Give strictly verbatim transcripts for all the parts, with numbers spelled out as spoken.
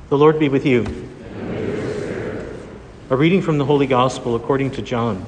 The Lord be with you. A reading from the Holy Gospel according to John.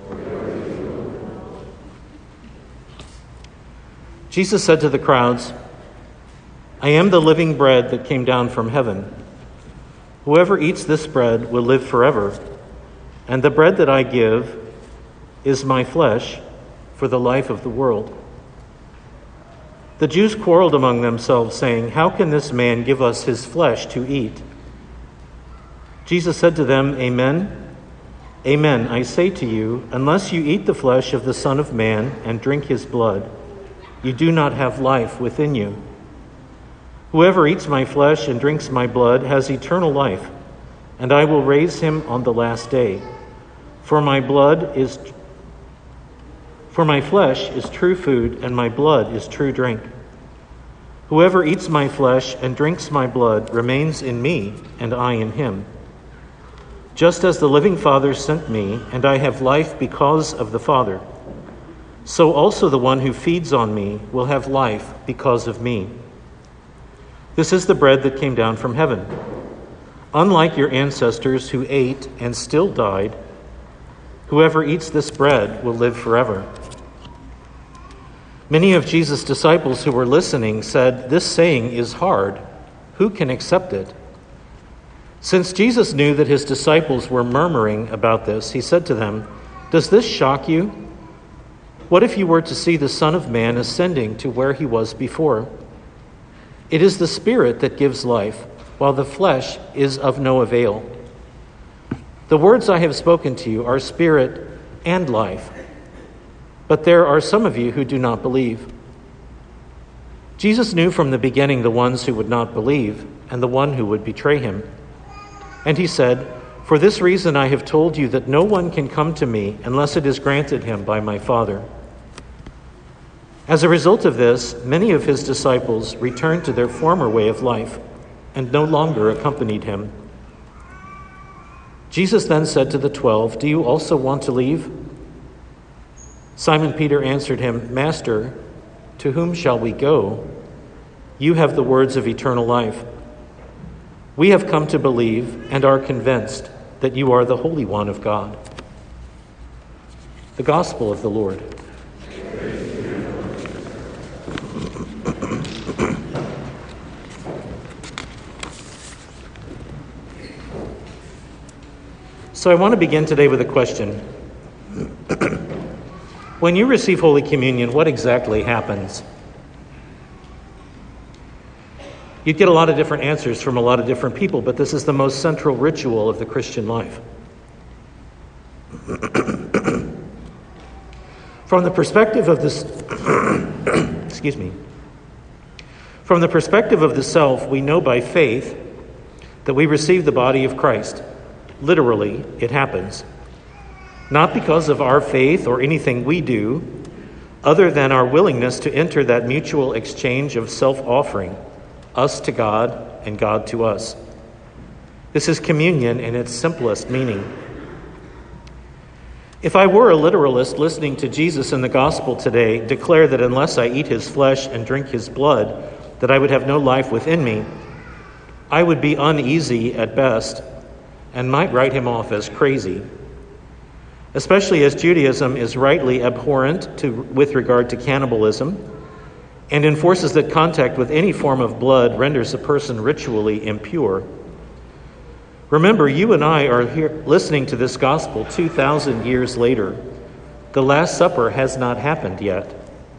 Jesus said to the crowds, "I am the living bread that came down from heaven. Whoever eats this bread will live forever, and the bread that I give is my flesh for the life of the world." The Jews quarreled among themselves, saying, "How can this man give us his flesh to eat?" Jesus said to them, Amen, Amen, I say to you, unless you eat the flesh of the Son of Man and drink his blood, you do not have life within you. Whoever eats my flesh and drinks my blood has eternal life, and I will raise him on the last day. For my blood is For my flesh is true food, and my blood is true drink. Whoever eats my flesh and drinks my blood remains in me, and I in him. Just as the living Father sent me, and I have life because of the Father, so also the one who feeds on me will have life because of me. This is the bread that came down from heaven. Unlike your ancestors who ate and still died, whoever eats this bread will live forever. Many of Jesus' disciples who were listening said, "This saying is hard. Who can accept it?" Since Jesus knew that his disciples were murmuring about this, he said to them, "Does this shock you? What if you were to see the Son of Man ascending to where he was before? It is the Spirit that gives life, while the flesh is of no avail. The words I have spoken to you are spirit and life, but there are some of you who do not believe." Jesus knew from the beginning the ones who would not believe and the one who would betray him. And he said, "For this reason I have told you that no one can come to me unless it is granted him by my Father." As a result of this, many of his disciples returned to their former way of life and no longer accompanied him. Jesus then said to the twelve, "Do you also want to leave?" Simon Peter answered him, "Master, to whom shall we go? You have the words of eternal life. We have come to believe and are convinced that you are the Holy One of God." The Gospel of the Lord. So I want to begin today with a question. When you receive Holy Communion, what exactly happens? You'd get a lot of different answers from a lot of different people, but this is the most central ritual of the Christian life. From the perspective of this, excuse me, from the perspective of the self, we know by faith that we receive the body of Christ. Literally, it happens. Not because of our faith or anything we do, other than our willingness to enter that mutual exchange of self-offering, us to God and God to us. This is communion in its simplest meaning. If I were a literalist listening to Jesus in the gospel today declare that unless I eat his flesh and drink his blood, that I would have no life within me, I would be uneasy at best and might write him off as crazy. Especially as Judaism is rightly abhorrent to, with regard to cannibalism, and enforces that contact with any form of blood renders a person ritually impure. Remember, you and I are here listening to this gospel two thousand years later. The Last Supper has not happened yet.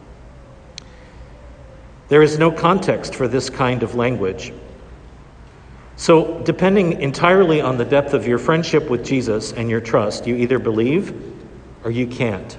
There is no context for this kind of language. So, depending entirely on the depth of your friendship with Jesus and your trust, you either believe or you can't.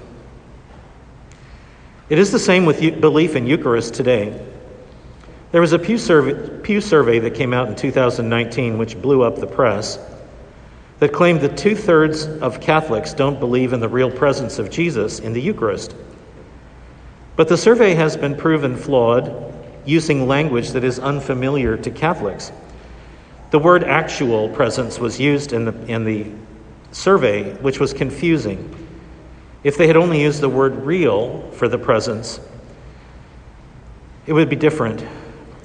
It is the same with belief in Eucharist today. There was a Pew survey, Pew survey that came out in two thousand nineteen, which blew up the press, that claimed that two-thirds of Catholics don't believe in the real presence of Jesus in the Eucharist. But the survey has been proven flawed using language that is unfamiliar to Catholics. The word actual presence was used in the in the survey, which was confusing. If they had only used the word real for the presence, it would be different.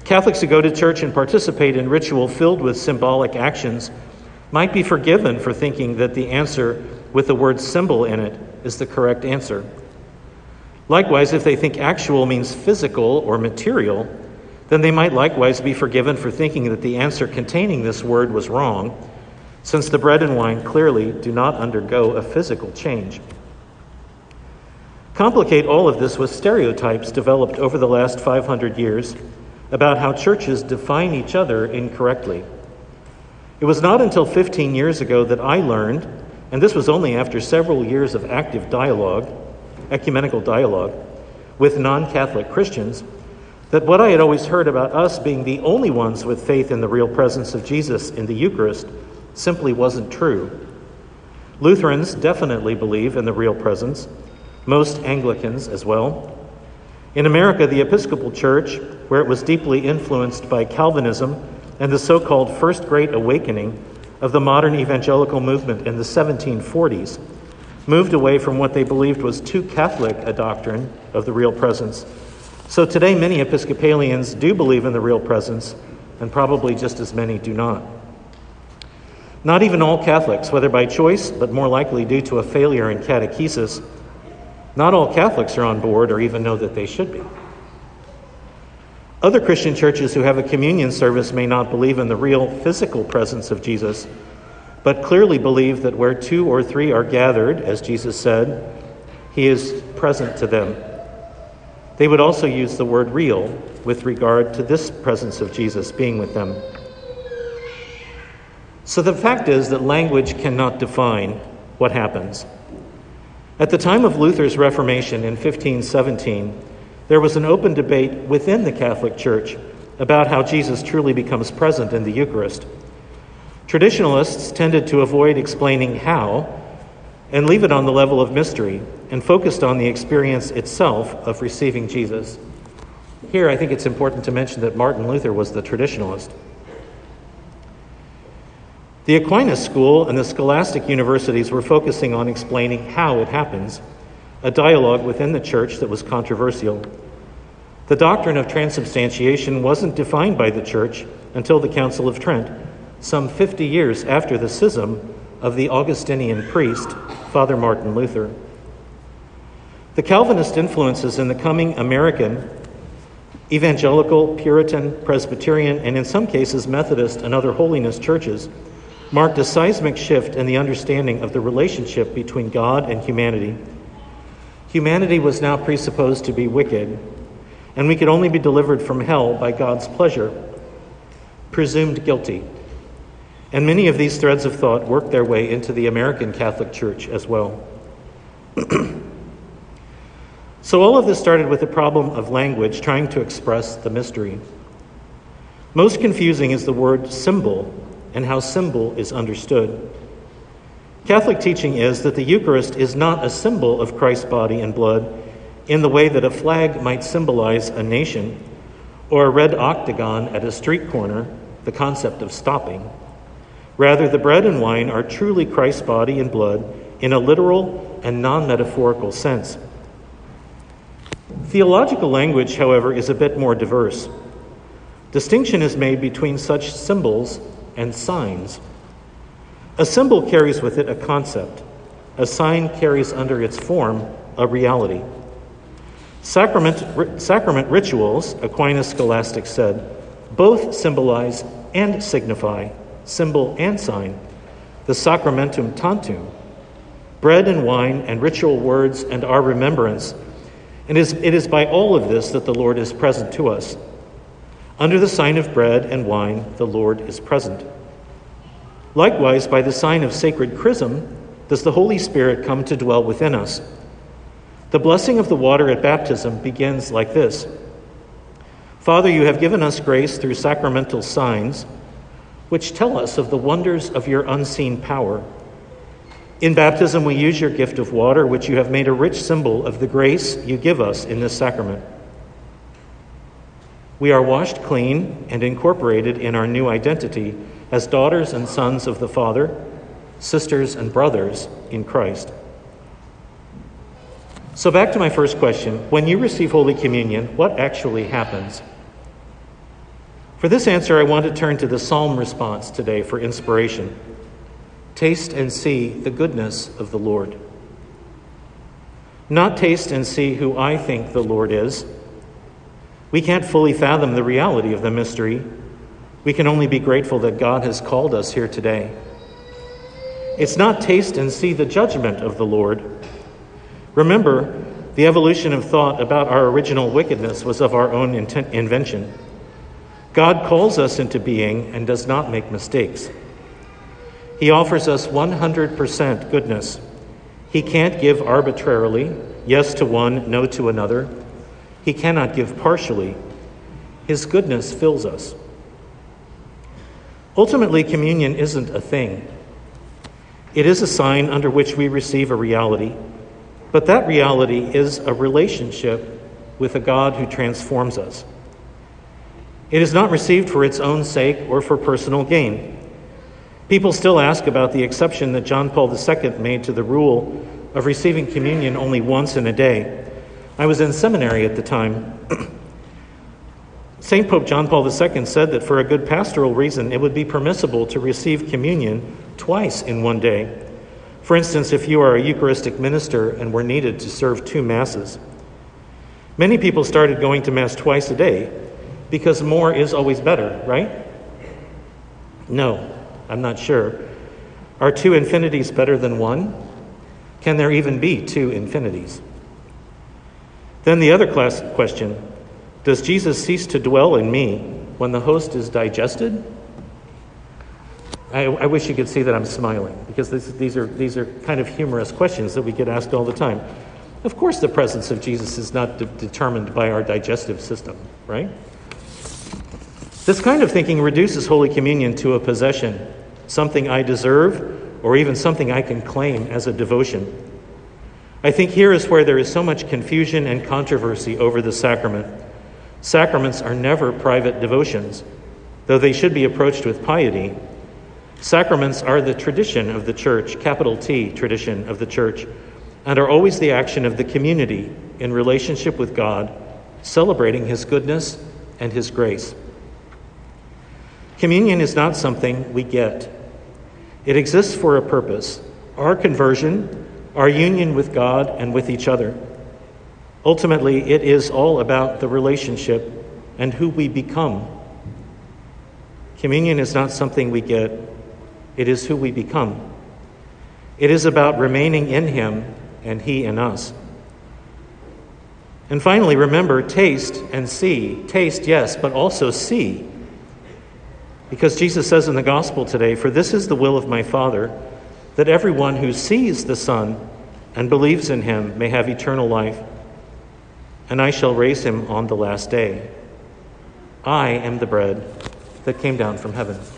Catholics who go to church and participate in ritual filled with symbolic actions might be forgiven for thinking that the answer with the word symbol in it is the correct answer. Likewise, if they think actual means physical or material, then they might likewise be forgiven for thinking that the answer containing this word was wrong, since the bread and wine clearly do not undergo a physical change. Complicate all of this with stereotypes developed over the last five hundred years about how churches define each other incorrectly. It was not until fifteen years ago that I learned, and this was only after several years of active dialogue, ecumenical dialogue, with non-Catholic Christians, that what I had always heard about us being the only ones with faith in the real presence of Jesus in the Eucharist simply wasn't true. Lutherans definitely believe in the real presence, most Anglicans as well. In America, the Episcopal Church, where it was deeply influenced by Calvinism and the so-called First Great Awakening of the modern evangelical movement in the seventeen forties, moved away from what they believed was too Catholic a doctrine of the real presence. So today, many Episcopalians do believe in the real presence, and probably just as many do not. Not even all Catholics, whether by choice, but more likely due to a failure in catechesis, not all Catholics are on board or even know that they should be. Other Christian churches who have a communion service may not believe in the real physical presence of Jesus, but clearly believe that where two or three are gathered, as Jesus said, he is present to them. They would also use the word real with regard to this presence of Jesus being with them. So the fact is that language cannot define what happens. At the time of Luther's Reformation in fifteen seventeen, there was an open debate within the Catholic Church about how Jesus truly becomes present in the Eucharist. Traditionalists tended to avoid explaining how and leave it on the level of mystery and focused on the experience itself of receiving Jesus. Here, I think it's important to mention that Martin Luther was the traditionalist. The Aquinas School and the scholastic universities were focusing on explaining how it happens, a dialogue within the church that was controversial. The doctrine of transubstantiation wasn't defined by the church until the Council of Trent, some fifty years after the schism of the Augustinian priest, Father Martin Luther. The Calvinist influences in the coming American evangelical, Puritan, Presbyterian, and in some cases Methodist and other holiness churches marked a seismic shift in the understanding of the relationship between God and humanity. Humanity was now presupposed to be wicked, and we could only be delivered from hell by God's pleasure, presumed guilty. And many of these threads of thought worked their way into the American Catholic Church as well. So all of this started with the problem of language trying to express the mystery. Most confusing is the word symbol and how symbol is understood. Catholic teaching is that the Eucharist is not a symbol of Christ's body and blood in the way that a flag might symbolize a nation, or a red octagon at a street corner, the concept of stopping. Rather, the bread and wine are truly Christ's body and blood in a literal and non-metaphorical sense. Theological language, however, is a bit more diverse. Distinction is made between such symbols and signs. A symbol carries with it a concept. A sign carries under its form a reality. Sacrament, sacrament rituals, Aquinas Scholastic said, both symbolize and signify, symbol and sign, the sacramentum tantum, bread and wine and ritual words and our remembrance. And it is by all of this that the Lord is present to us. Under the sign of bread and wine, the Lord is present. Likewise, by the sign of sacred chrism, does the Holy Spirit come to dwell within us. The blessing of the water at baptism begins like this. Father, you have given us grace through sacramental signs, which tell us of the wonders of your unseen power. In baptism, we use your gift of water, which you have made a rich symbol of the grace you give us in this sacrament. We are washed clean and incorporated in our new identity as daughters and sons of the Father, sisters and brothers in Christ. So back to my first question. When you receive Holy Communion, what actually happens? For this answer, I want to turn to the psalm response today for inspiration. Taste and see the goodness of the Lord. Not taste and see who I think the Lord is. We can't fully fathom the reality of the mystery. We can only be grateful that God has called us here today. It's not taste and see the judgment of the Lord. Remember, the evolution of thought about our original wickedness was of our own intent, invention. God calls us into being and does not make mistakes. He offers us one hundred percent goodness. He can't give arbitrarily, yes to one, no to another. He cannot give partially. His goodness fills us. Ultimately, communion isn't a thing. It is a sign under which we receive a reality, but that reality is a relationship with a God who transforms us. It is not received for its own sake or for personal gain. People still ask about the exception that John Paul the Second made to the rule of receiving communion only once in a day. I was in seminary at the time. Saint Pope John Paul the Second said that for a good pastoral reason, it would be permissible to receive communion twice in one day. For instance, if you are a Eucharistic minister and were needed to serve two Masses. Many people started going to Mass twice a day because more is always better, right? No, I'm not sure. Are two infinities better than one? Can there even be two infinities? Then the other class question, does Jesus cease to dwell in me when the host is digested? I, I wish you could see that I'm smiling, because this, these are these are kind of humorous questions that we get asked all the time. Of course the presence of Jesus is not de- determined by our digestive system, right? This kind of thinking reduces Holy Communion to a possession, something I deserve, or even something I can claim as a devotion. I think here is where there is so much confusion and controversy over the sacrament. Sacraments are never private devotions, though they should be approached with piety. Sacraments are the tradition of the Church, capital T, tradition of the Church, and are always the action of the community in relationship with God, celebrating His goodness and His grace. Communion is not something we get. It exists for a purpose, our conversion, our union with God and with each other. Ultimately, it is all about the relationship and who we become. Communion is not something we get. It is who we become. It is about remaining in Him and He in us. And finally, remember, taste and see. Taste, yes, but also see. Because Jesus says in the gospel today, "For this is the will of my Father, that everyone who sees the Son and believes in Him may have eternal life, and I shall raise him on the last day. I am the bread that came down from heaven."